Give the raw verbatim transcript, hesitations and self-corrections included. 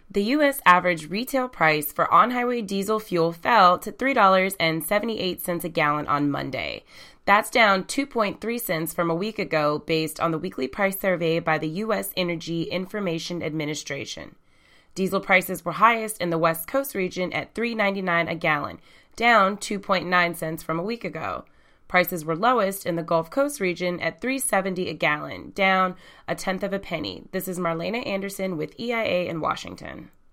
The U S average retail price for on-highway diesel fuel fell to three dollars and seventy-eight cents a gallon on Monday. That's down two point three cents from a week ago based on the weekly price survey by the U S Energy Information Administration. Diesel prices were highest in the West Coast region at three dollars and ninety-nine cents a gallon, down two point nine cents from a week ago. Prices were lowest in the Gulf Coast region at three dollars and seventy cents a gallon, down a tenth of a penny. This is Marlena Anderson with E I A in Washington.